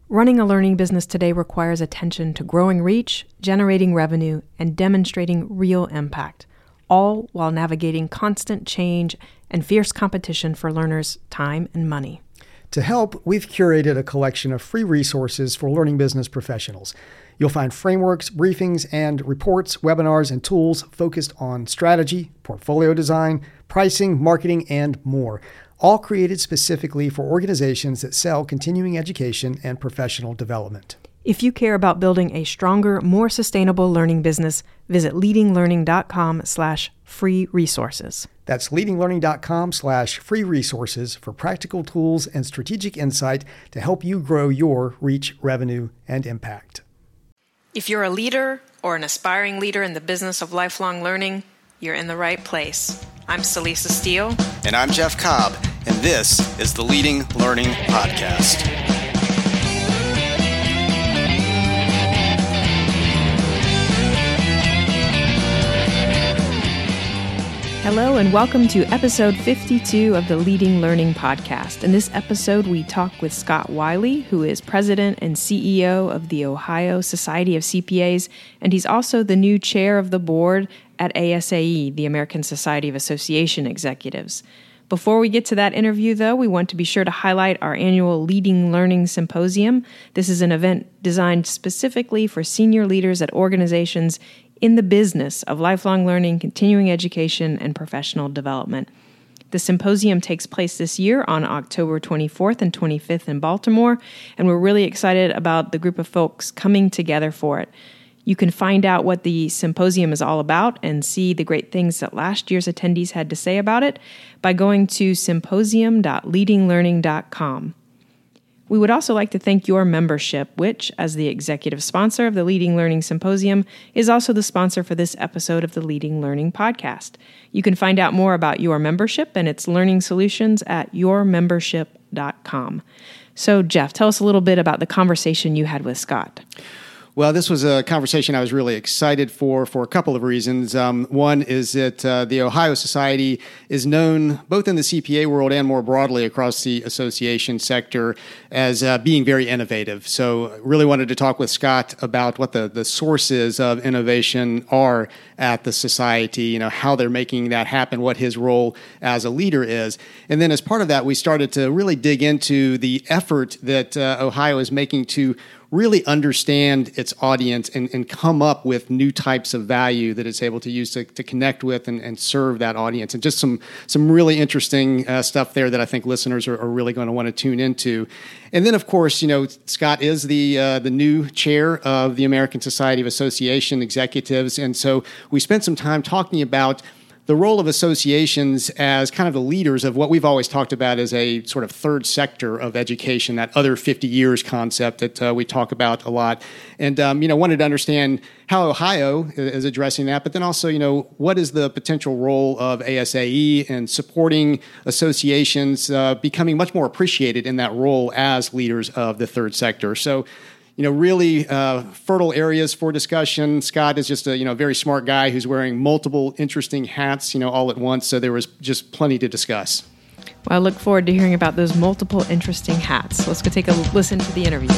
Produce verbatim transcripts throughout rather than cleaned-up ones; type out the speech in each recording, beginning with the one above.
Running a learning business today requires attention to growing reach, generating revenue, and demonstrating real impact, all while navigating constant change and fierce competition for learners' time and money. To help, we've curated a collection of free resources for learning business professionals. You'll find frameworks, briefings, and reports, webinars, and tools focused on strategy, portfolio design, pricing, marketing, and more, all created specifically for organizations that sell continuing education and professional development. If you care about building a stronger, more sustainable learning business, visit leadinglearning.com slash free resources. That's leadinglearning.com slash free resources for practical tools and strategic insight to help you grow your reach, revenue, and impact. If you're a leader or an aspiring leader in the business of lifelong learning, you're in the right place. I'm Celisa Steele. And I'm Jeff Cobb, and this is the Leading Learning Podcast. Hello and welcome to episode fifty-two of the Leading Learning Podcast. In this episode, we talk with Scott Wiley, who is president and C E O of the Ohio Society of C P As, and he's also the new chair of the board at A S A E, the American Society of Association Executives. Before we get to that interview, though, we want to be sure to highlight our annual Leading Learning Symposium. This is an event designed specifically for senior leaders at organizations in the business of lifelong learning, continuing education, and professional development. The symposium takes place this year on October twenty-fourth and twenty-fifth in Baltimore, and we're really excited about the group of folks coming together for it. You can find out what the symposium is all about and see the great things that last year's attendees had to say about it by going to symposium dot leading learning dot com. We would also like to thank your membership, which, as the executive sponsor of the Leading Learning Symposium, is also the sponsor for this episode of the Leading Learning Podcast. You can find out more about your membership and its learning solutions at your membership dot com. So, Jeff, tell us a little bit about the conversation you had with Scott. Well, this was a conversation I was really excited for for a couple of reasons. Um, one is that uh, the Ohio Society is known both in the C P A world and more broadly across the association sector as uh, being very innovative. So really wanted to talk with Scott about what the, the sources of innovation are at the society, you know, how they're making that happen, what his role as a leader is. And then as part of that, we started to really dig into the effort that uh, Ohio is making to really understand its audience and, and come up with new types of value that it's able to use to, to connect with and, and serve that audience. And just some some really interesting uh, stuff there that I think listeners are, are really going to want to tune into. And then, of course, you know, Scott is the uh, the new chair of the American Society of Association Executives. And so we spent some time talking about the role of associations as kind of the leaders of what we've always talked about as a sort of third sector of education, that other fifty years concept that uh, we talk about a lot. And, um, you know, wanted to understand how Ohio is addressing that, but then also, you know, what is the potential role of A S A E in supporting associations uh, becoming much more appreciated in that role as leaders of the third sector. So, you know, really uh, fertile areas for discussion. Scott is just a, you know, very smart guy who's wearing multiple interesting hats, you know, all at once. So there was just plenty to discuss. Well, I look forward to hearing about those multiple interesting hats. Let's go take a listen to the interview.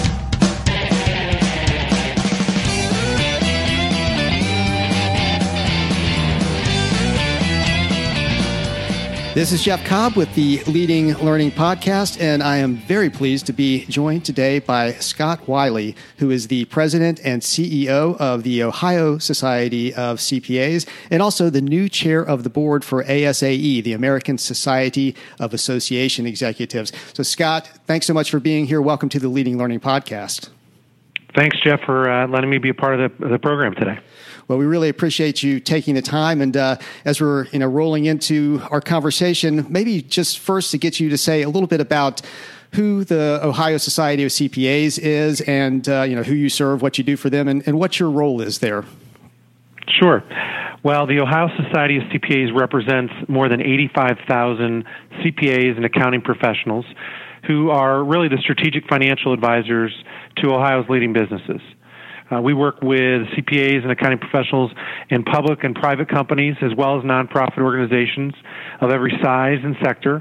This is Jeff Cobb with the Leading Learning Podcast, and I am very pleased to be joined today by Scott Wiley, who is the president and C E O of the Ohio Society of C P As, and also the new chair of the board for A S A E, the American Society of Association Executives. So, Scott, thanks so much for being here. Welcome to the Leading Learning Podcast. Thanks, Jeff, for uh, letting me be a part of the, the program today. Well, we really appreciate you taking the time. And uh, as we're you know rolling into our conversation, maybe just first to get you to say a little bit about who the Ohio Society of C P As is and uh, you know who you serve, what you do for them, and, and what your role is there. Sure. Well, the Ohio Society of C P As represents more than eighty-five thousand C P As and accounting professionals who are really the strategic financial advisors to Ohio's leading businesses. Uh, we work with C P As and accounting professionals in public and private companies, as well as nonprofit organizations of every size and sector,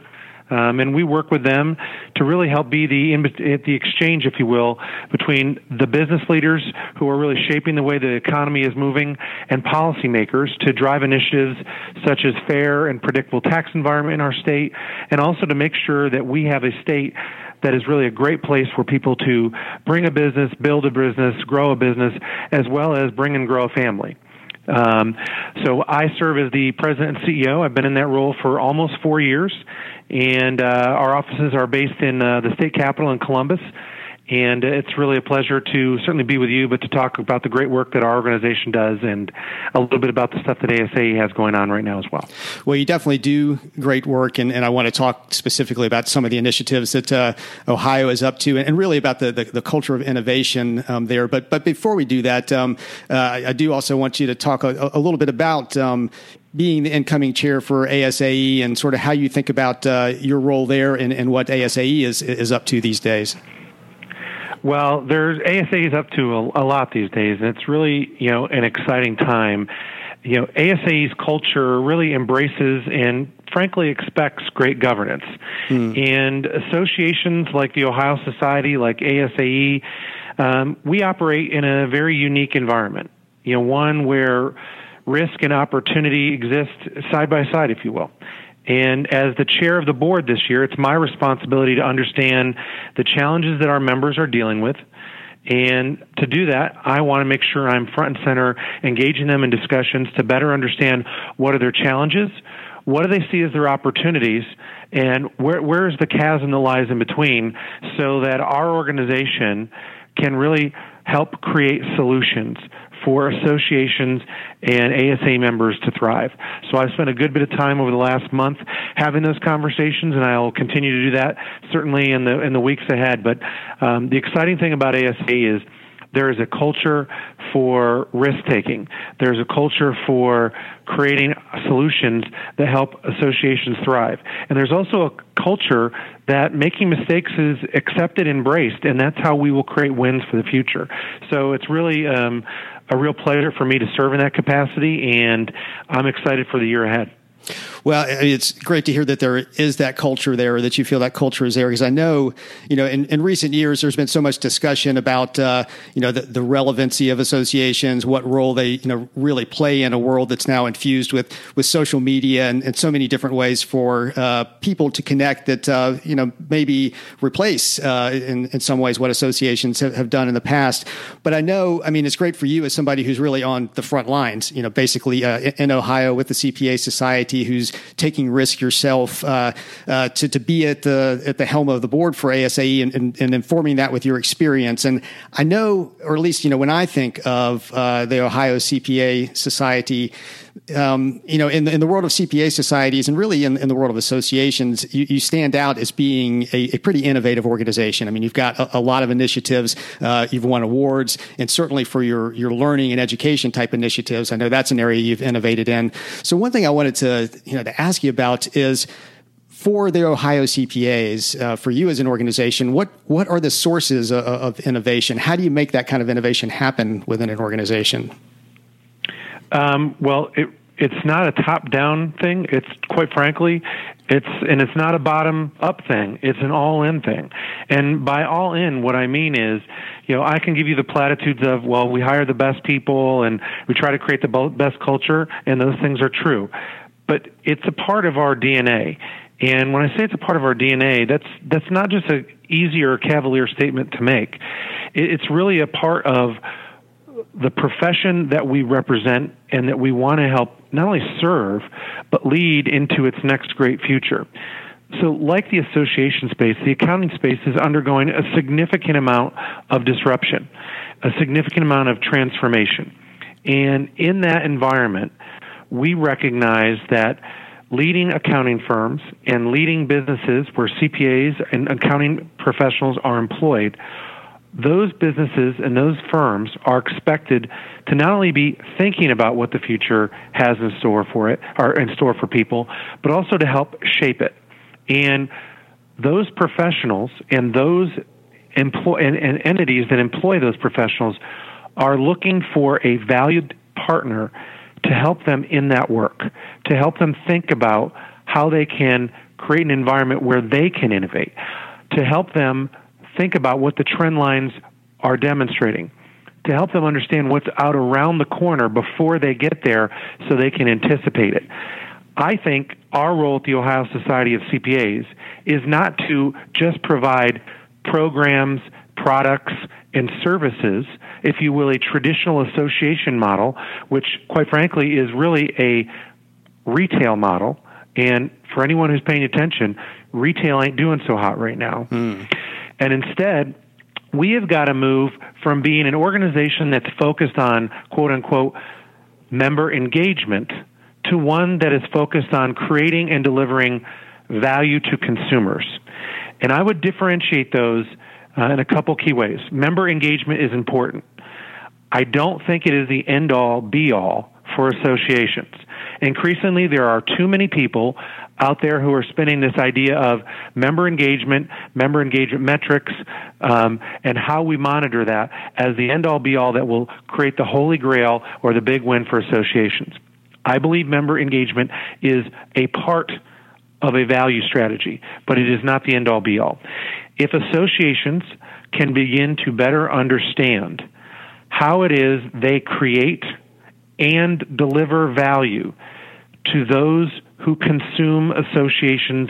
Um, and we work with them to really help be the in, the exchange, if you will, between the business leaders who are really shaping the way the economy is moving and policymakers to drive initiatives such as fair and predictable tax environment in our state, and also to make sure that we have a state that is really a great place for people to bring a business, build a business, grow a business, as well as bring and grow a family. Um, so I serve as the president and C E O. I've been in that role for almost four years, and uh, our offices are based in uh, the state capital in Columbus. And it's really a pleasure to certainly be with you, but to talk about the great work that our organization does and a little bit about the stuff that A S A E has going on right now as well. Well, you definitely do great work, and, and I want to talk specifically about some of the initiatives that uh, Ohio is up to, and really about the, the, the culture of innovation um, there. But but before we do that, um, uh, I do also want you to talk a, a little bit about um, being the incoming chair for A S A E and sort of how you think about uh, your role there and, and what A S A E is is up to these days. Well, there's A S A E is up to a, a lot these days, and it's really, you know, an exciting time. You know, A S A E's culture really embraces and frankly expects great governance. Hmm. And associations like the Ohio Society, like A S A E, um, we operate in a very unique environment. You know, one where risk and opportunity exist side by side, if you will. And as the chair of the board this year, it's my responsibility to understand the challenges that our members are dealing with. And to do that, I want to make sure I'm front and center, engaging them in discussions to better understand what are their challenges, what do they see as their opportunities, and where where is the chasm that lies in between, so that our organization can really help create solutions for associations and A S A members to thrive. So I've spent a good bit of time over the last month having those conversations, and I'll continue to do that certainly in the in the weeks ahead. But um, the exciting thing about A S A is there is a culture for risk-taking. There's a culture for creating solutions that help associations thrive. And there's also a culture that making mistakes is accepted, embraced, and that's how we will create wins for the future. So it's really um, a real pleasure for me to serve in that capacity, and I'm excited for the year ahead. Well, it's great to hear that there is that culture there, that you feel that culture is there, because I know, you know, in, in recent years, there's been so much discussion about, uh, you know, the, the relevancy of associations, what role they, you know, really play in a world that's now infused with, with social media and, and so many different ways for uh, people to connect that, uh, you know, maybe replace uh, in, in some ways what associations have, have done in the past. But I know, I mean, it's great for you as somebody who's really on the front lines, you know, basically uh, in Ohio with the C P A Society, who's taking risk yourself uh, uh, to to be at the at the helm of the board for A S A E and, and, and informing that with your experience. And I know, or at least you know, when I think of uh, the Ohio C P A Society, um, you know, in the, in the world of C P A societies and really in, in the world of associations, you, you stand out as being a, a pretty innovative organization. I mean, you've got a, a lot of initiatives. Uh, you've won awards, and certainly for your your learning and education type initiatives, I know that's an area you've innovated in. So one thing I wanted to you know to ask you about is, for the Ohio C P As, uh, for you as an organization, what what are the sources of, of innovation? How do you make that kind of innovation happen within an organization? Um, well, it, it's not a top-down thing. It's quite frankly, it's and it's not a bottom-up thing. It's an all-in thing. And by all-in, what I mean is, you know, I can give you the platitudes of, well, we hire the best people and we try to create the best culture, and those things are true. But it's a part of our D N A. And when I say it's a part of our D N A, that's that's not just an easy or cavalier statement to make. It's really a part of the profession that we represent and that we want to help not only serve, but lead into its next great future. So like the association space, the accounting space is undergoing a significant amount of disruption, a significant amount of transformation. And in that environment, we recognize that leading accounting firms and leading businesses where C P As and accounting professionals are employed, those businesses and those firms are expected to not only be thinking about what the future has in store for it, or in store for people, but also to help shape it. And those professionals and those employ and, and entities that employ those professionals are looking for a valued partner to help them in that work, to help them think about how they can create an environment where they can innovate, to help them think about what the trend lines are demonstrating, to help them understand what's out around the corner before they get there so they can anticipate it. I think our role at the Ohio Society of C P As is not to just provide programs, products, and services, if you will, a traditional association model, which, quite frankly, is really a retail model. And for anyone who's paying attention, retail ain't doing so hot right now. Mm. And instead, we have got to move from being an organization that's focused on, quote unquote, member engagement to one that is focused on creating and delivering value to consumers. And I would differentiate those uh, in a couple key ways. Member engagement is important. I don't think it is the end-all, be-all for associations. Increasingly, there are too many people out there who are spinning this idea of member engagement, member engagement metrics, um, and how we monitor that as the end-all, be-all that will create the holy grail or the big win for associations. I believe member engagement is a part of a value strategy, but it is not the end-all, be-all. If associations can begin to better understand how it is they create and deliver value to those who consume associations'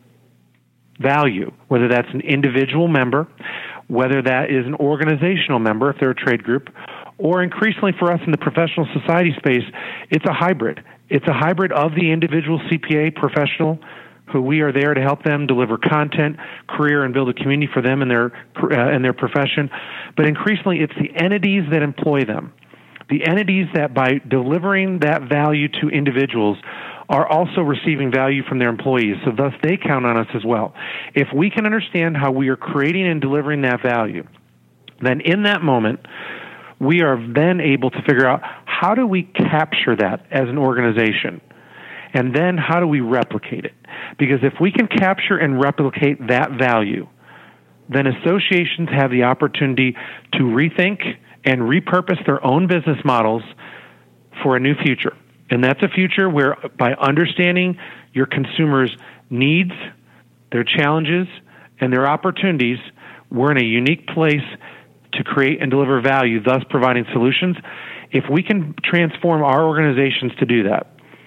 value, whether that's an individual member, whether that is an organizational member, if they're a trade group, or increasingly for us in the professional society space, it's a hybrid. It's a hybrid of the individual C P A professional who we are there to help them deliver content, career, and build a community for them in their, uh, in their profession. But increasingly, it's the entities that employ them. The entities that by delivering that value to individuals are also receiving value from their employees, so thus they count on us as well. If we can understand how we are creating and delivering that value, then in that moment, we are then able to figure out how do we capture that as an organization, and then how do we replicate it? Because if we can capture and replicate that value, then associations have the opportunity to rethink and repurpose their own business models for a new future. And that's a future where, by understanding your consumers' needs, their challenges, and their opportunities, we're in a unique place to create and deliver value, thus providing solutions. If we can transform our organizations to do that,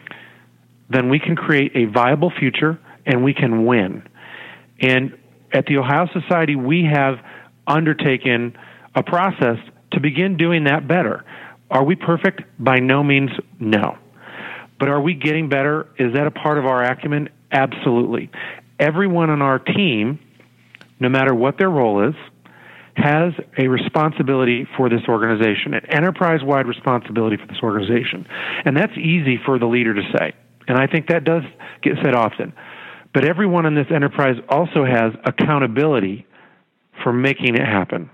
then we can create a viable future and we can win. And at the Ohio Society, we have undertaken a process to begin doing that better. Are we perfect? By no means, no. But are we getting better? Is that a part of our acumen? Absolutely. Everyone on our team, no matter what their role is, has a responsibility for this organization, an enterprise-wide responsibility for this organization. And that's easy for the leader to say. And I think that does get said often. But everyone in this enterprise also has accountability for making it happen.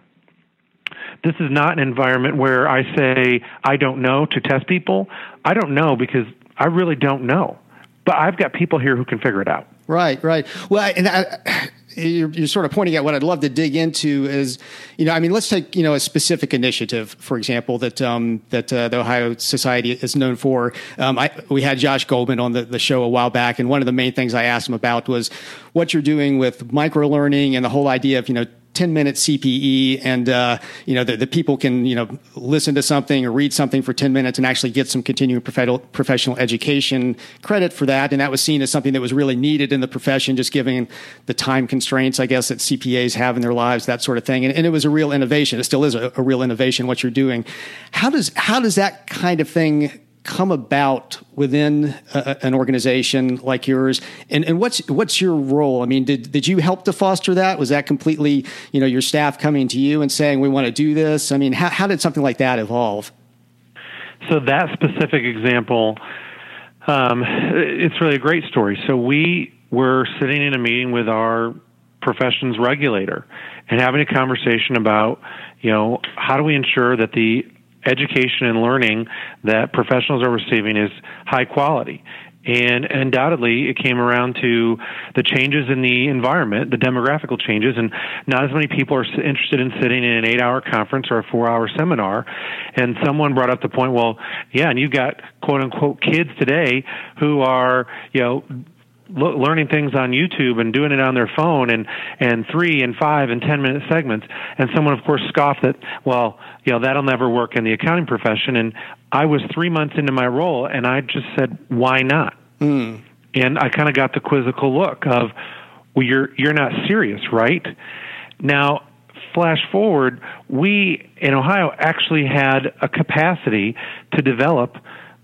This is not an environment where I say, I don't know, to test people. I don't know because I really don't know. But I've got people here who can figure it out. Right, right. Well, and I, you're, you're sort of pointing at what I'd love to dig into is, you know, I mean, let's take, you know, a specific initiative, for example, that um, that uh, the Ohio Society is known for. Um, I, we had Josh Goldman on the, the show a while back, and one of the main things I asked him about was what you're doing with micro-learning and the whole idea of, you know, ten minute C P E, and uh, you know the, the people can you know listen to something or read something for ten minutes and actually get some continuing professional professional education credit for that, and that was seen as something that was really needed in the profession, just given the time constraints, I guess, that C P As have in their lives, that sort of thing. And, and it was a real innovation. It still is a, a real innovation what you're doing. How does how does that kind of thing come about within a, an organization like yours, and, and what's what's your role? I mean, did did you help to foster that? Was that completely, you know, your staff coming to you and saying we want to do this? I mean, how how did something like that evolve? So that specific example, um, it's really a great story. So we were sitting in a meeting with our profession's regulator and having a conversation about, you know, how do we ensure that the education and learning that professionals are receiving is high quality. And undoubtedly, it came around to the changes in the environment, the demographical changes, and not as many people are interested in sitting in an eight-hour conference or a four-hour seminar. And someone brought up the point, well, yeah, and you've got quote-unquote kids today who are, you know, lo- learning things on YouTube and doing it on their phone and, and three and five and ten minute segments. And someone, of course, scoffed that, well, you know, that'll never work in the accounting profession. And I was three months into my role, and I just said, why not? Mm. And I kind of got the quizzical look of, well, you're you're not serious, right? Now, flash forward, we in Ohio actually had a capacity to develop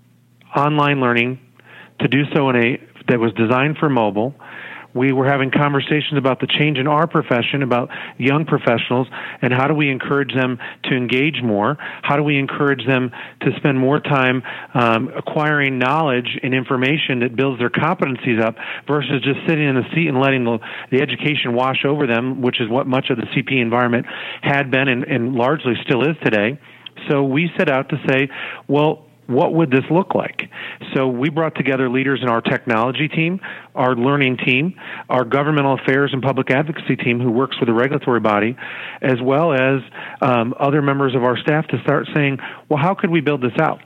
online learning, to do so in a that was designed for mobile. We were having conversations about the change in our profession, about young professionals, and how do we encourage them to engage more? How do we encourage them to spend more time um, acquiring knowledge and information that builds their competencies up versus just sitting in the seat and letting the, the education wash over them, which is what much of the C P E environment had been and, and largely still is today. So we set out to say, well, what would this look like? So we brought together leaders in our technology team, our learning team, our governmental affairs and public advocacy team who works with the regulatory body, as well as um, other members of our staff to start saying, well, how could we build this out?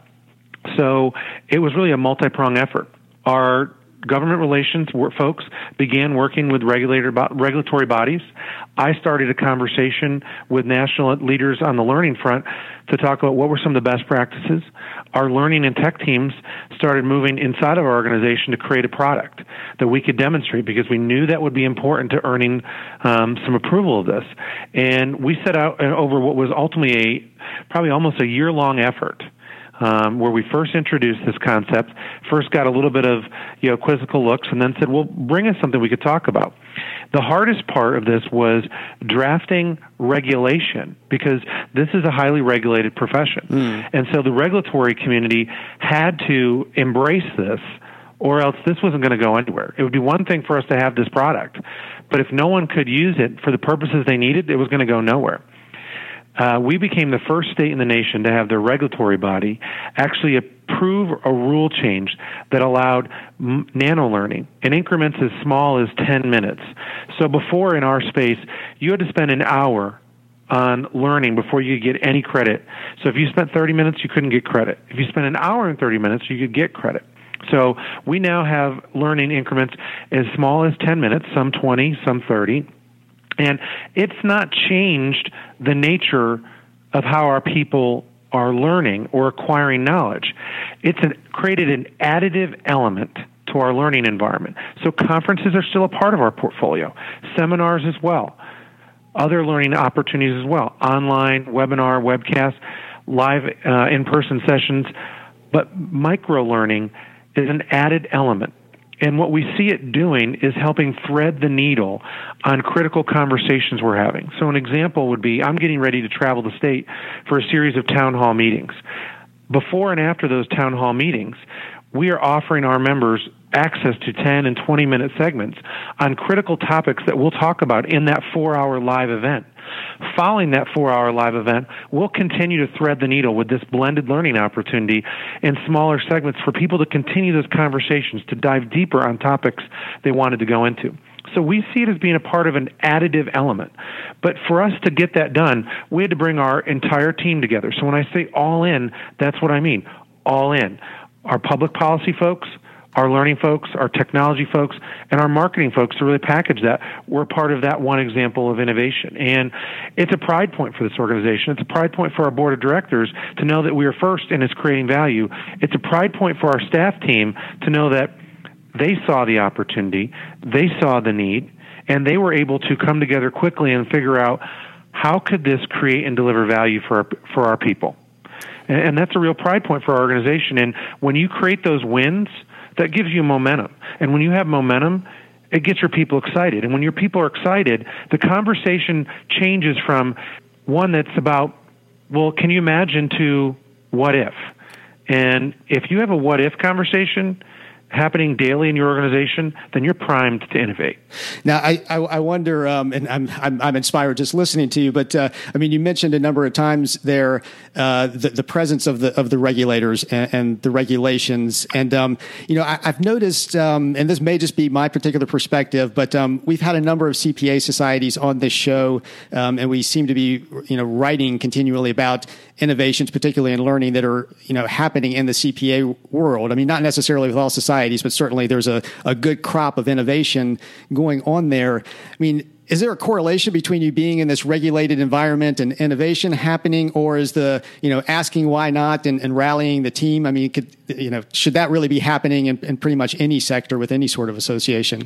So it was really a multi-pronged effort. Our government relations folks began working with regulator, regulatory bodies. I started a conversation with national leaders on the learning front to talk about what were some of the best practices. Our learning and tech teams started moving inside of our organization to create a product that we could demonstrate because we knew that would be important to earning um, some approval of this. And we set out over what was ultimately a probably almost a year-long effort Um, where we first introduced this concept, first got a little bit of you know quizzical looks, and then said, well, bring us something we could talk about. The hardest part of this was drafting regulation because this is a highly regulated profession. Mm. And so the regulatory community had to embrace this, or else this wasn't going to go anywhere. It would be one thing for us to have this product, but if no one could use it for the purposes they needed, it was going to go nowhere. Uh, we became the first state in the nation to have their regulatory body actually approve a rule change that allowed m- nano learning in increments as small as ten minutes. So before in our space, you had to spend an hour on learning before you could get any credit. So if you spent thirty minutes, you couldn't get credit. If you spent an hour and thirty minutes, you could get credit. So we now have learning increments as small as ten minutes, some twenty, some thirty. And it's not changed the nature of how our people are learning or acquiring knowledge. It's an, created an additive element to our learning environment. So conferences are still a part of our portfolio, seminars as well, other learning opportunities as well, online, webinar, webcast, live uh, in-person sessions. But micro-learning is an added element. And what we see it doing is helping thread the needle on critical conversations we're having. So an example would be, I'm getting ready to travel the state for a series of town hall meetings. Before and after those town hall meetings, we are offering our members access to ten and twenty minute segments on critical topics that we'll talk about in that four hour live event. Following that four hour live event, we'll continue to thread the needle with this blended learning opportunity in smaller segments for people to continue those conversations, to dive deeper on topics they wanted to go into. So we see it as being a part of an additive element. But for us to get that done, we had to bring our entire team together. So when I say all in, that's what I mean. All in. Our public policy folks, our learning folks, our technology folks, and our marketing folks to really package that. We're part of that one example of innovation. And it's a pride point for this organization. It's a pride point for our board of directors to know that we are first and it's creating value. It's a pride point for our staff team to know that they saw the opportunity, they saw the need, and they were able to come together quickly and figure out how could this create and deliver value for our, for our people. And, and that's a real pride point for our organization. And when you create those wins, that gives you momentum. And when you have momentum, it gets your people excited. And when your people are excited, the conversation changes from one that's about, well, can you imagine, to what if? And if you have a what if conversation happening daily in your organization, then you're primed to innovate. Now, I I, I wonder, um, and I'm, I'm I'm inspired just listening to you. But uh, I mean, you mentioned a number of times there uh, the the presence of the of the regulators and, and the regulations, and um, you know, I, I've noticed, um, and this may just be my particular perspective, but um, we've had a number of C P A societies on this show, um, and we seem to be you know writing continually about innovations, particularly in learning, that are you know happening in the C P A world. I mean, not necessarily with all societies, societies, but certainly there's a, a good crop of innovation going on there. I mean, is there a correlation between you being in this regulated environment and innovation happening, or is the, you know, asking why not and, and rallying the team? I mean, could, you know, should that really be happening in, in pretty much any sector with any sort of association?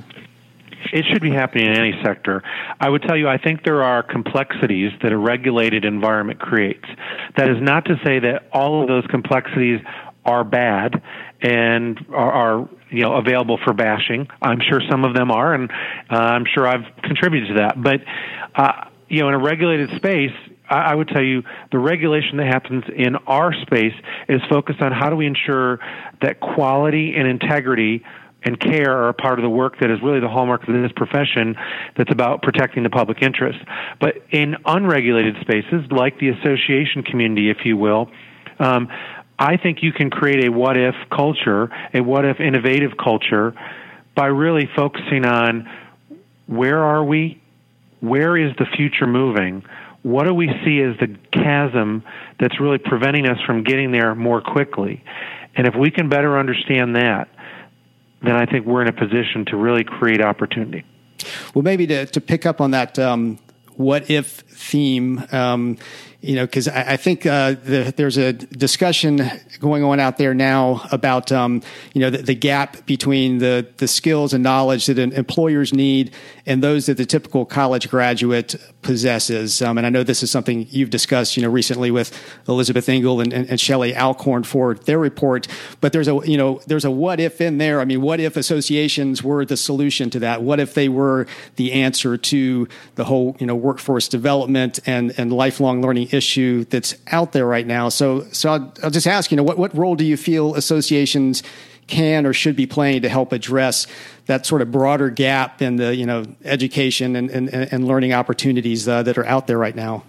It should be happening in any sector. I would tell you, I think there are complexities that a regulated environment creates. That is not to say that all of those complexities are bad and are, are you know available for bashing. I'm sure some of them are, and uh, I'm sure I've contributed to that. But uh, you know, in a regulated space, I, I would tell you the regulation that happens in our space is focused on how do we ensure that quality and integrity and care are a part of the work that is really the hallmark of this profession that's about protecting the public interest. But in unregulated spaces, like the association community, if you will, um, I think you can create a what-if culture, a what-if innovative culture, by really focusing on where are we, where is the future moving, what do we see as the chasm that's really preventing us from getting there more quickly. And if we can better understand that, then I think we're in a position to really create opportunity. Well, maybe to, to pick up on that um, what-if theme, um, you know, because I, I think uh, the, there's a discussion going on out there now about, um, you know, the, the gap between the, the skills and knowledge that employers need and those that the typical college graduate possesses. Um, and I know this is something you've discussed, you know, recently with Elizabeth Engel and, and, and Shelley Alcorn for their report. But there's a, you know, there's a what if in there. I mean, what if associations were the solution to that? What if they were the answer to the whole, you know, workforce development and, and lifelong learning issue that's out there right now? So, so I'll, I'll just ask, you know, what, what role do you feel associations can or should be playing to help address that sort of broader gap in the, you know, education and, and, and learning opportunities uh, that are out there right now?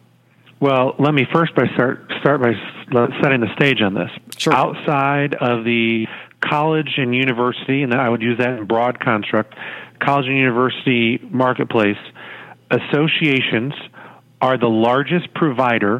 Well, let me first by start start by setting the stage on this. Sure. Outside of the college and university, and I would use that in broad construct, college and university marketplace, associations are the largest provider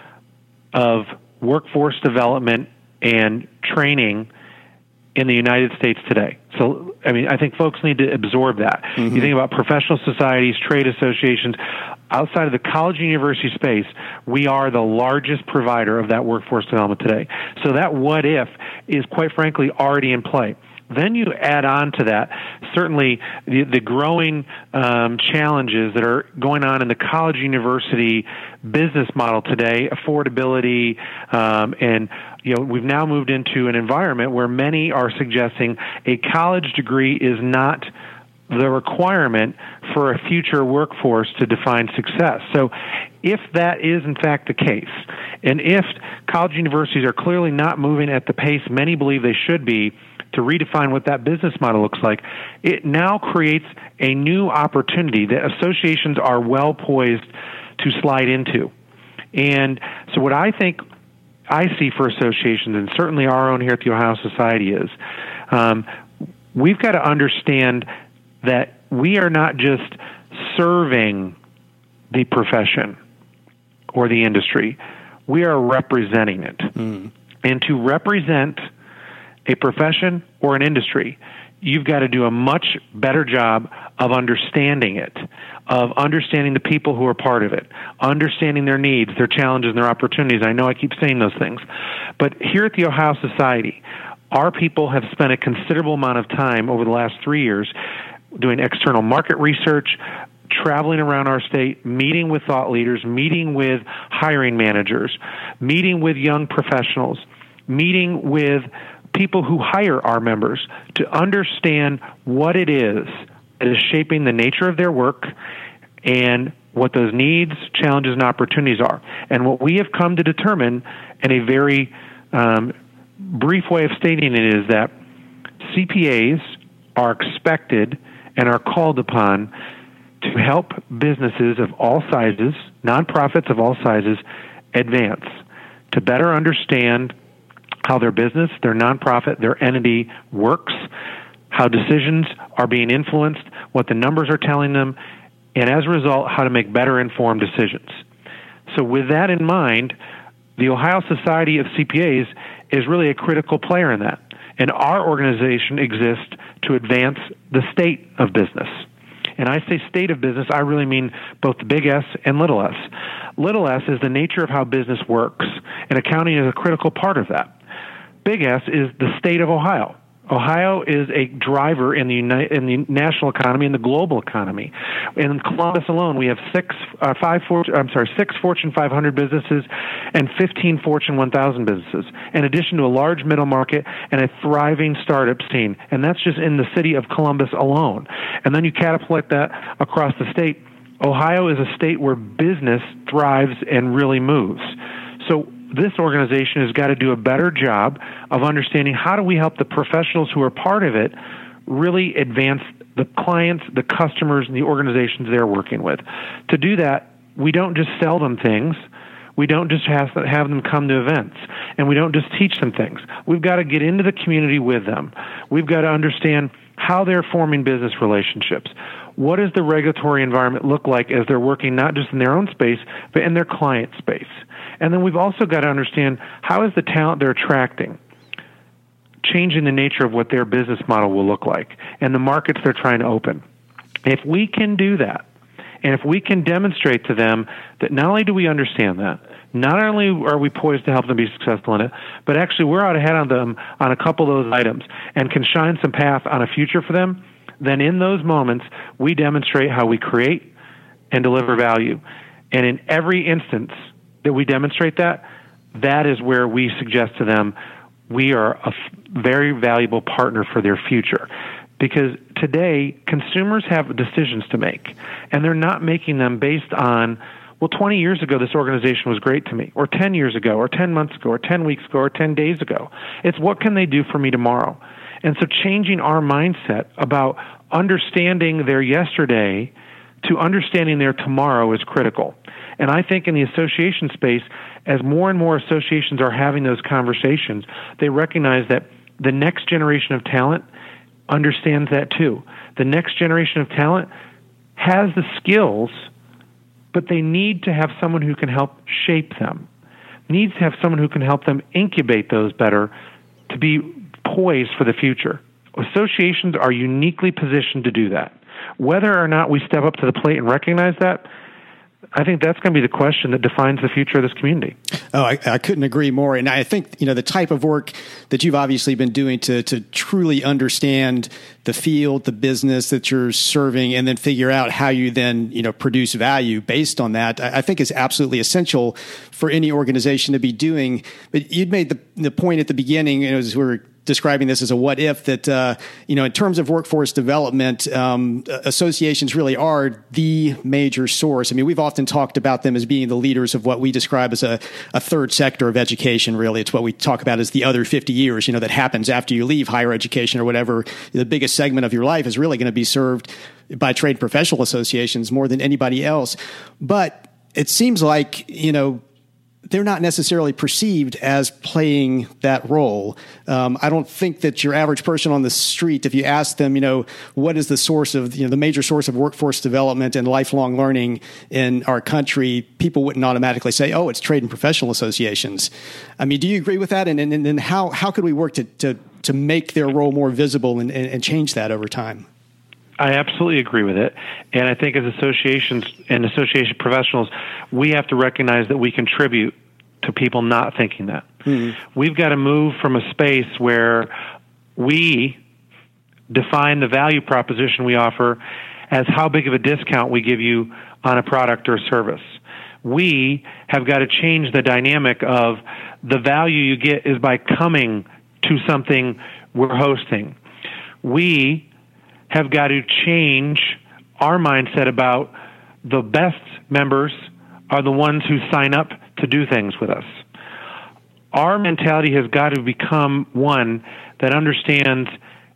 of workforce development and training in the United States today. So, I mean, I think folks need to absorb that. Mm-hmm. You think about professional societies, trade associations. Outside of the college and university space, we are the largest provider of that workforce development today. So that what if is, quite frankly, already in play. Then you add on to that, certainly, the, the growing um, challenges that are going on in the college university business model today, affordability, um, and you know, we've now moved into an environment where many are suggesting a college degree is not the requirement for a future workforce to define success. So if that is in fact the case, and if college universities are clearly not moving at the pace many believe they should be to redefine what that business model looks like, it now creates a new opportunity that associations are well poised to slide into. And so what I think I see for associations, and certainly our own here at the Ohio Society, is um, we've got to understand that we are not just serving the profession or the industry. We are representing it. Mm. And to represent a profession or an industry, you've got to do a much better job of understanding it, of understanding the people who are part of it, understanding their needs, their challenges, and their opportunities. I know I keep saying those things. But here at the Ohio Society, our people have spent a considerable amount of time over the last three years doing external market research, traveling around our state, meeting with thought leaders, meeting with hiring managers, meeting with young professionals, meeting with people who hire our members to understand what it is that is shaping the nature of their work and what those needs, challenges, and opportunities are. And what we have come to determine in a very um, brief way of stating it is that C P As are expected and are called upon to help businesses of all sizes, nonprofits of all sizes, advance, to better understand how their business, their nonprofit, their entity works, how decisions are being influenced, what the numbers are telling them, and as a result, how to make better informed decisions. So with that in mind, the Ohio Society of C P As is really a critical player in that. And our organization exists to advance the state of business. And I say state of business, I really mean both the big S and little s. Little s is the nature of how business works, and accounting is a critical part of that. Big S is the state of Ohio. Ohio is a driver in the United, in the national economy and the global economy. In Columbus alone, we have six, uh, five, four, I'm sorry, six Fortune five hundred businesses and fifteen Fortune one thousand businesses, in addition to a large middle market and a thriving startup scene. And that's just in the city of Columbus alone. And then you catapult that across the state. Ohio is a state where business thrives and really moves. So this organization has got to do a better job of understanding how do we help the professionals who are part of it really advance the clients, the customers, and the organizations they're working with. To do that, we don't just sell them things. We don't just have, have them come to events, and we don't just teach them things. We've got to get into the community with them. We've got to understand how they're forming business relationships. What does the regulatory environment look like as they're working not just in their own space, but in their client space? And then we've also got to understand how is the talent they're attracting changing the nature of what their business model will look like and the markets they're trying to open. If we can do that, and if we can demonstrate to them that not only do we understand that, not only are we poised to help them be successful in it, but actually we're out ahead on them on a couple of those items and can shine some path on a future for them, then in those moments we demonstrate how we create and deliver value. And in every instance that we demonstrate that, that is where we suggest to them we are a f- very valuable partner for their future. Because today, consumers have decisions to make, and they're not making them based on, well, twenty years ago this organization was great to me, or ten years ago, or ten months ago, or ten weeks ago, or ten days ago. It's what can they do for me tomorrow? And so changing our mindset about understanding their yesterday to understanding their tomorrow is critical. And I think in the association space, as more and more associations are having those conversations, they recognize that the next generation of talent understands that too. The next generation of talent has the skills, but they need to have someone who can help shape them, needs to have someone who can help them incubate those better to be poised for the future. Associations are uniquely positioned to do that. Whether or not we step up to the plate and recognize that, I think that's going to be the question that defines the future of this community. Oh, I, I couldn't agree more. And I think, you know, the type of work that you've obviously been doing to to truly understand the field, the business that you're serving, and then figure out how you then, you know, produce value based on that, I, I think is absolutely essential for any organization to be doing. But you'd made the, the point at the beginning, you know, as we were describing this as a what if, that, uh, you know, in terms of workforce development, um, associations really are the major source. I mean, we've often talked about them as being the leaders of what we describe as a, a third sector of education, really. It's what we talk about as the other fifty years, you know, that happens after you leave higher education or whatever. The biggest segment of your life is really going to be served by trade professional associations more than anybody else. But it seems like, you know, they're not necessarily perceived as playing that role. Um, I don't think that your average person on the street, if you ask them, you know, what is the source of, you know, the major source of workforce development and lifelong learning in our country, people wouldn't automatically say, oh, it's trade and professional associations. I mean, do you agree with that? And and, and how, how could we work to, to, to make their role more visible and, and, and change that over time? I absolutely agree with it. And I think as associations and association professionals, we have to recognize that we contribute to people not thinking that. Mm-hmm. We've got to move from a space where we define the value proposition we offer as how big of a discount we give you on a product or service. We have got to change the dynamic of the value you get is by coming to something we're hosting. We have got to change our mindset about the best members are the ones who sign up to do things with us. Our mentality has got to become one that understands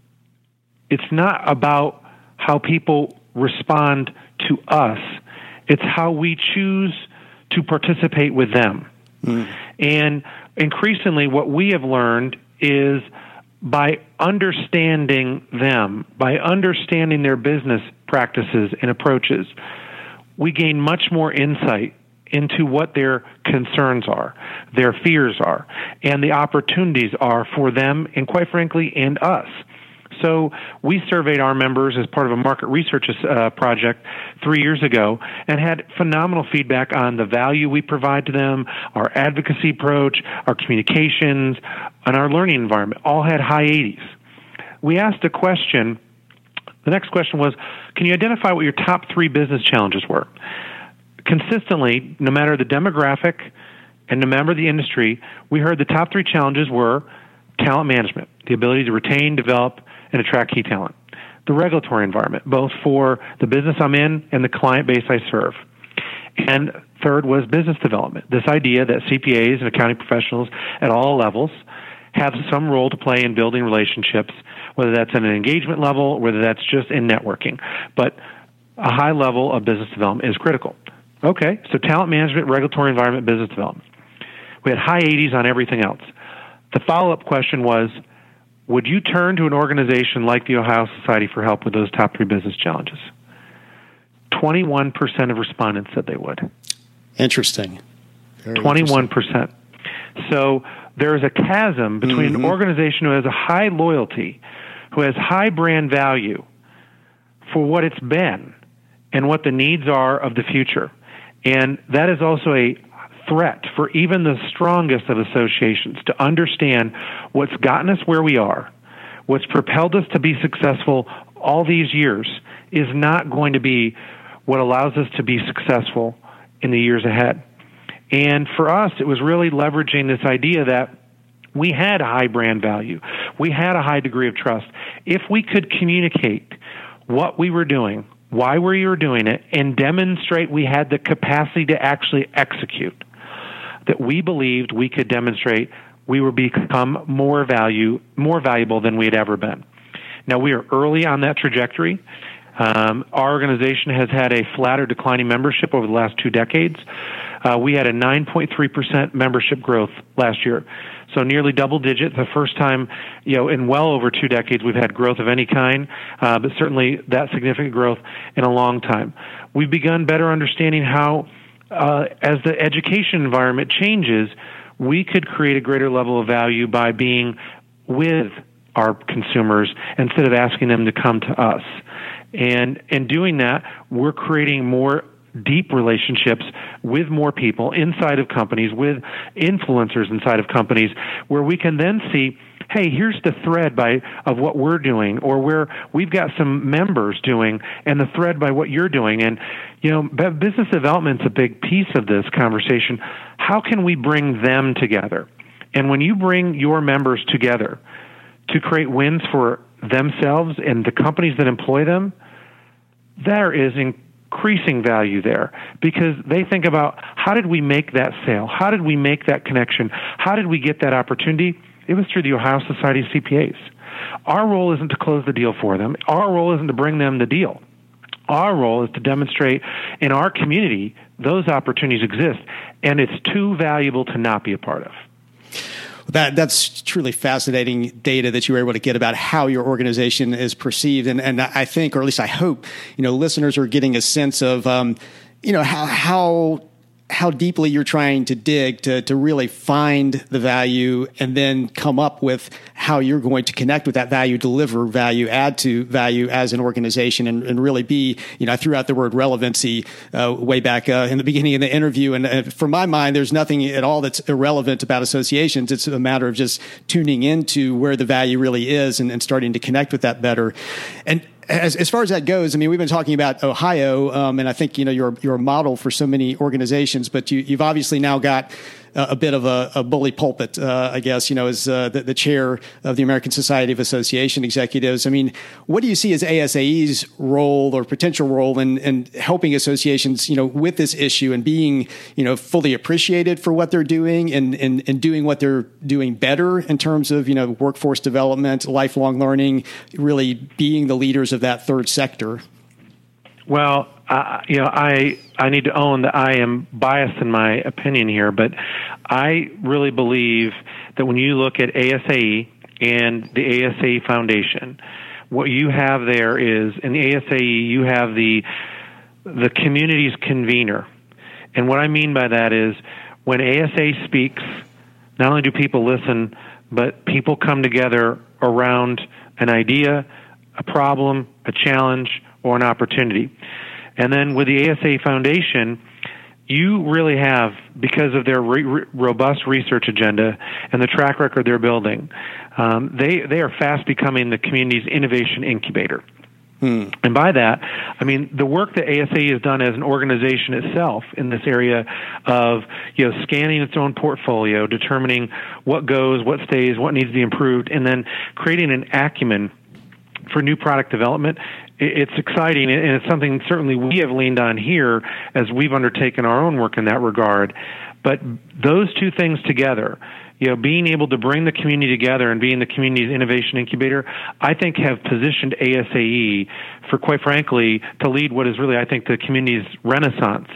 it's not about how people respond to us. It's how we choose to participate with them. Mm. And increasingly what we have learned is by understanding them, by understanding their business practices and approaches, we gain much more insight into what their concerns are, their fears are, and the opportunities are for them, and quite frankly, and us. So we surveyed our members as part of a market research uh, project three years ago and had phenomenal feedback on the value we provide to them, our advocacy approach, our communications, and our learning environment. All had high eighties. We asked a question. The next question was, can you identify what your top three business challenges were? Consistently, no matter the demographic and no matter the industry, we heard the top three challenges were talent management, the ability to retain, develop, and attract key talent. The regulatory environment, both for the business I'm in and the client base I serve. And third was business development, this idea that C P As and accounting professionals at all levels have some role to play in building relationships, whether that's at an engagement level, whether that's just in networking. But a high level of business development is critical. Okay, so talent management, regulatory environment, business development. We had high eighties on everything else. The follow-up question was, would you turn to an organization like the Ohio Society for help with those top three business challenges? twenty-one percent of respondents said they would. Interesting. Very twenty-one percent. Interesting. So there is a chasm between mm-hmm. an organization who has a high loyalty, who has high brand value for what it's been and what the needs are of the future. And that is also a threat for even the strongest of associations to understand what's gotten us where we are, what's propelled us to be successful all these years is not going to be what allows us to be successful in the years ahead. And for us, it was really leveraging this idea that we had a high brand value. We had a high degree of trust. If we could communicate what we were doing, why we were doing it, and demonstrate we had the capacity to actually execute, that we believed we could demonstrate we would become more value, more valuable than we had ever been. Now, we are early on that trajectory. Um, our organization has had a flat or declining membership over the last two decades. Uh, we had a nine point three percent membership growth last year. So nearly double digit, the first time, you know, in well over two decades we've had growth of any kind, uh, but certainly that significant growth in a long time. We've begun better understanding how, uh, as the education environment changes, we could create a greater level of value by being with our consumers instead of asking them to come to us. And in doing that, we're creating more deep relationships with more people inside of companies, with influencers inside of companies, where we can then see, hey, here's the thread by of what we're doing, or where we've got some members doing, and the thread by what you're doing. And, you know, business development's a big piece of this conversation. How can we bring them together? And when you bring your members together to create wins for themselves and the companies that employ them, there is increasing value there, because they think about, how did we make that sale? How did we make that connection? How did we get that opportunity? It was through the Ohio Society of C P As. Our role isn't to close the deal for them. Our role isn't to bring them the deal. Our role is to demonstrate in our community those opportunities exist, and it's too valuable to not be a part of. That that's truly fascinating data that you were able to get about how your organization is perceived, and and I think, or at least I hope, you know, listeners are getting a sense of, um, you know, how how how deeply you're trying to dig to to really find the value, and then come up with how you're going to connect with that value, deliver value, add to value as an organization, and, and really be, you know, I threw out the word relevancy uh, way back uh, in the beginning of the interview, and uh, from my mind, there's nothing at all that's irrelevant about associations. It's a matter of just tuning into where the value really is, and, and starting to connect with that better. And As, as far as that goes, I mean, we've been talking about Ohio, um, and I think, you know, you're you're a model for so many organizations, but you, you've obviously now got a, a bit of a, a bully pulpit, uh, I guess, you know, as uh, the, the chair of the American Society of Association Executives. I mean, what do you see as A S A E's role or potential role in, in helping associations, you know, with this issue and being, you know, fully appreciated for what they're doing, and, and, and doing what they're doing better in terms of, you know, workforce development, lifelong learning, really being the leaders of that third sector? Well, uh, you know, I I need to own that I am biased in my opinion here, but I really believe that when you look at A S A E and the A S A E Foundation, what you have there is, in the A S A E, you have the the community's convener. And what I mean by that is when A S A speaks, not only do people listen, but people come together around an idea, a problem, a challenge, or an opportunity. And then with the A S A Foundation, you really have, because of their re- re- robust research agenda and the track record they're building, um, they, they are fast becoming the community's innovation incubator. Hmm. And by that, I mean the work that A S A has done as an organization itself in this area of, you know, scanning its own portfolio, determining what goes, what stays, what needs to be improved, and then creating an acumen for new product development. It's exciting, and it's something certainly we have leaned on here as we've undertaken our own work in that regard. But those two things together, you know, being able to bring the community together and being the community's innovation incubator, I think have positioned A S A E for, quite frankly, to lead what is really, I think, the community's renaissance.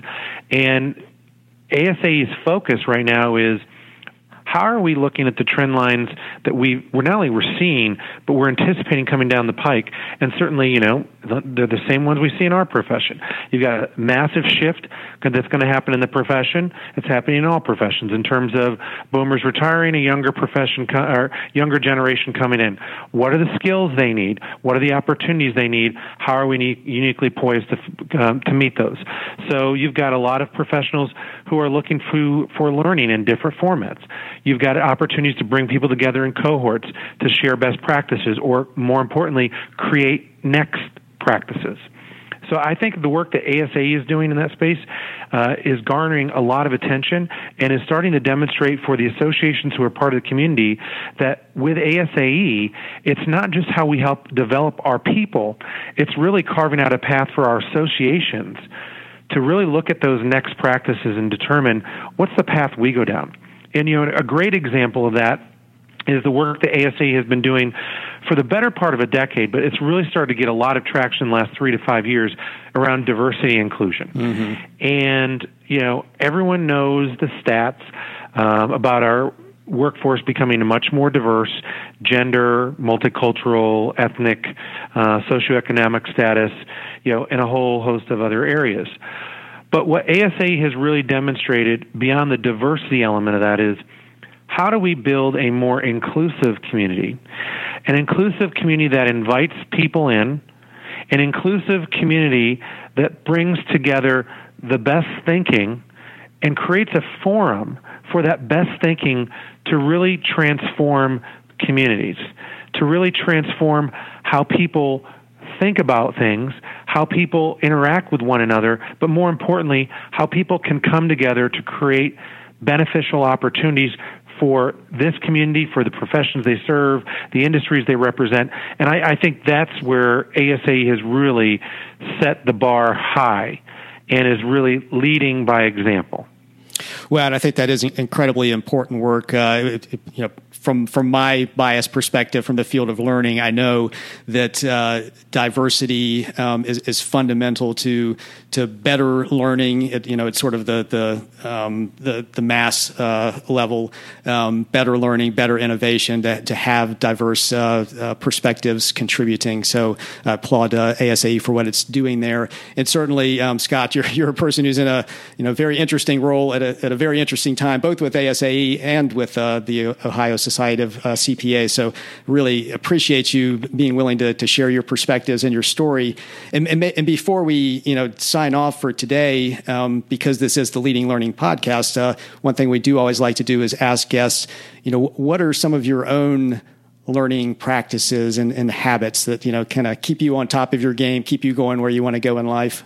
And A S A E's focus right now is, how are we looking at the trend lines that we, we're not only we're seeing, but we're anticipating coming down the pike? And certainly, you know, they're the same ones we see in our profession. You've got a massive shift that's going to happen in the profession. It's happening in all professions in terms of boomers retiring, a younger profession or younger generation coming in. What are the skills they need? What are the opportunities they need? How are we uniquely poised to um, to meet those? So you've got a lot of professionals who are looking for, for learning in different formats. You've got opportunities to bring people together in cohorts to share best practices, or more importantly, create next practices. So I think the work that A S A E is doing in that space uh, is garnering a lot of attention and is starting to demonstrate for the associations who are part of the community that with A S A E, it's not just how we help develop our people, it's really carving out a path for our associations to really look at those next practices and determine what's the path we go down. And, you know, a great example of that is the work that A S A E has been doing for the better part of a decade, but it's really started to get a lot of traction in the last three to five years around diversity and inclusion. Mm-hmm. And, you know, everyone knows the stats um, about our workforce becoming much more diverse, gender, multicultural, ethnic, uh, socioeconomic status, you know, and a whole host of other areas. But what A S A E has really demonstrated beyond the diversity element of that is, how do we build a more inclusive community? An inclusive community that invites people in, an inclusive community that brings together the best thinking and creates a forum for that best thinking to really transform communities, to really transform how people think about things, how people interact with one another, but more importantly, how people can come together to create beneficial opportunities for this community, for the professions they serve, the industries they represent. And I, I think that's where A S A E has really set the bar high and is really leading by example. Well, and I think that is incredibly important work. Uh, it, it, you know, from from my biased perspective, from the field of learning, I know that uh, diversity um, is, is fundamental to to better learning. It, you know, it's sort of the the um, the, the mass uh, level, um, better learning, better innovation. To, to have diverse uh, uh, perspectives contributing. So, I applaud uh, A S A E for what it's doing there. And certainly, um, Scott, you're you're a person who's in a you know very interesting role at a at a very interesting time, both with A S A E and with uh, the Ohio Society of uh, C P As. So really appreciate you being willing to, to share your perspectives and your story. And, and, and before we you know sign off for today, um, because this is the Leading Learning Podcast, uh, one thing we do always like to do is ask guests, you know, what are some of your own learning practices and, and habits that, you know, kind of keep you on top of your game, keep you going where you want to go in life?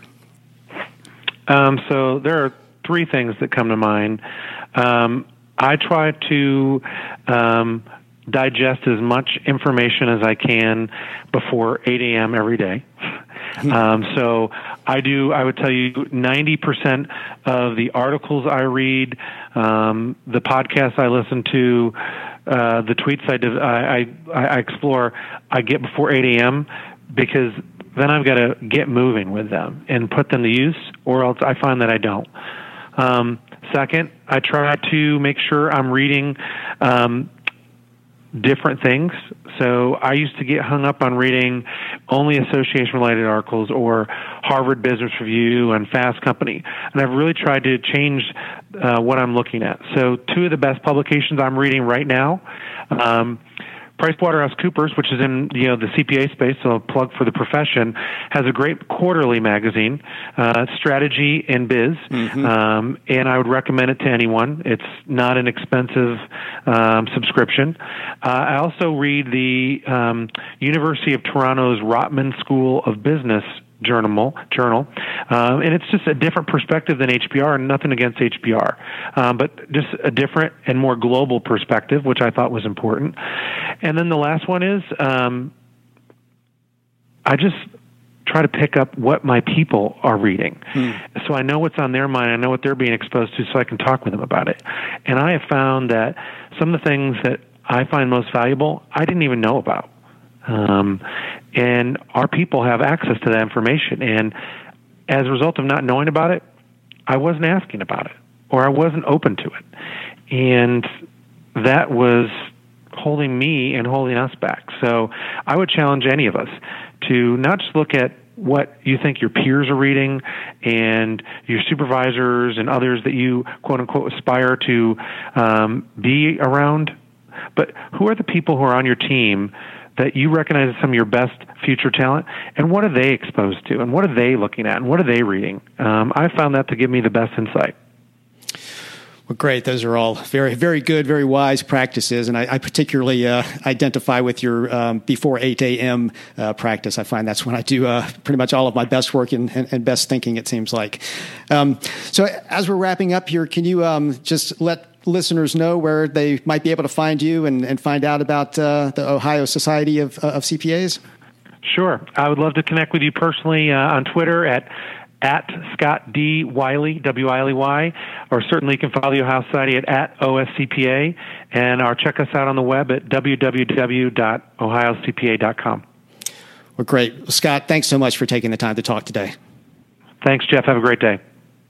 Um, so there are three things that come to mind. Um, I try to um, digest as much information as I can before eight a.m. every day. Um, so I do, I would tell you ninety percent of the articles I read, um, the podcasts I listen to, uh, the tweets I, do, I, I, I explore, I get before eight a.m. because then I've got to get moving with them and put them to use, or else I find that I don't. Um, second, I try to make sure I'm reading um, different things. So I used to get hung up on reading only association-related articles or Harvard Business Review and Fast Company, and I've really tried to change uh, what I'm looking at. So two of the best publications I'm reading right now, um, PricewaterhouseCoopers, which is in you know the C P A space, so a plug for the profession, has a great quarterly magazine, uh, Strategy and Biz, mm-hmm. um, and I would recommend it to anyone. It's not an expensive um, subscription. Uh, I also read the um, University of Toronto's Rotman School of Business journal, journal, um, and it's just a different perspective than H B R, and nothing against H B R, um, but just a different and more global perspective, which I thought was important. And then the last one is um, I just try to pick up what my people are reading. Hmm. So I know what's on their mind, I know what they're being exposed to, so I can talk with them about it. And I have found that some of the things that I find most valuable, I didn't even know about. Um, and our people have access to that information. And as a result of not knowing about it, I wasn't asking about it, or I wasn't open to it. And that was holding me and holding us back. So I would challenge any of us to not just look at what you think your peers are reading and your supervisors and others that you, quote unquote, aspire to um, be around, but who are the people who are on your team that you recognize as some of your best future talent, and what are they exposed to, and what are they looking at, and what are they reading? Um, I found that to give me the best insight. Well, great. Those are all very, very good, very wise practices, and I, I particularly uh, identify with your um, before eight a.m. Uh, practice. I find that's when I do uh, pretty much all of my best work and, and, and best thinking, it seems like. Um, so as we're wrapping up here, can you um, just let listeners know where they might be able to find you and, and find out about uh, the Ohio Society of, uh, of C P As? Sure. I would love to connect with you personally uh, on Twitter at at Scott D. Wiley, W I L E Y, or certainly you can follow the Ohio Society at, at O S C P A, and or check us out on the web at w w w dot ohio c p a dot com. Well, great. Well, Scott, thanks so much for taking the time to talk today. Thanks, Jeff. Have a great day.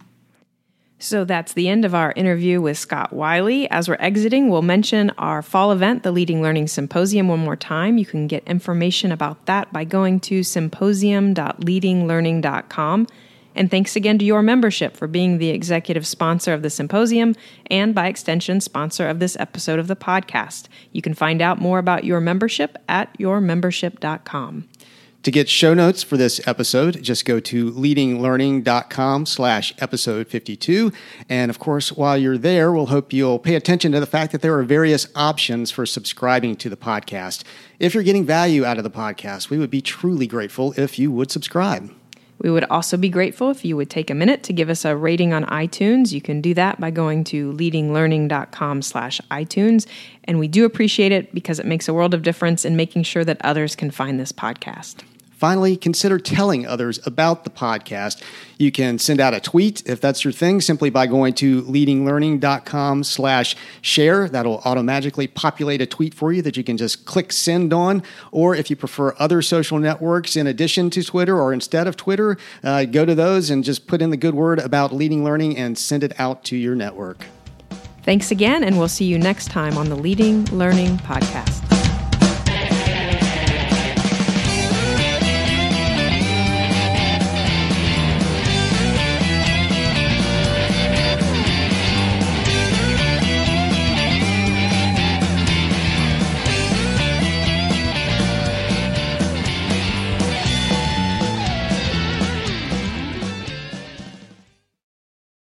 So that's the end of our interview with Scott Wiley. As we're exiting, we'll mention our fall event, the Leading Learning Symposium, one more time. You can get information about that by going to symposium dot leading learning dot com. And thanks again to your membership for being the executive sponsor of the symposium and, by extension, sponsor of this episode of the podcast. You can find out more about your membership at your membership dot com. To get show notes for this episode, just go to leading learning dot com slash episode fifty-two. And of course, while you're there, we'll hope you'll pay attention to the fact that there are various options for subscribing to the podcast. If you're getting value out of the podcast, we would be truly grateful if you would subscribe. We would also be grateful if you would take a minute to give us a rating on iTunes. You can do that by going to leading learning dot com slash iTunes. And we do appreciate it because it makes a world of difference in making sure that others can find this podcast. Finally, consider telling others about the podcast. You can send out a tweet if that's your thing, simply by going to leading learning dot com slash share. That'll automatically populate a tweet for you that you can just click send on. Or if you prefer other social networks in addition to Twitter or instead of Twitter, uh, go to those and just put in the good word about Leading Learning and send it out to your network. Thanks again, and we'll see you next time on the Leading Learning Podcast.